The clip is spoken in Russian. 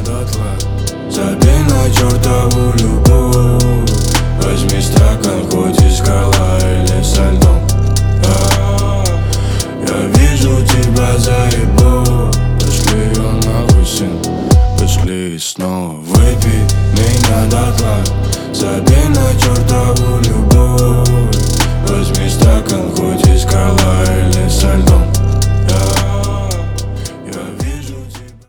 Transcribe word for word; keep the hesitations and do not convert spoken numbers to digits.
дотла. Забей на чертову любовь, возьми стакан, хоть и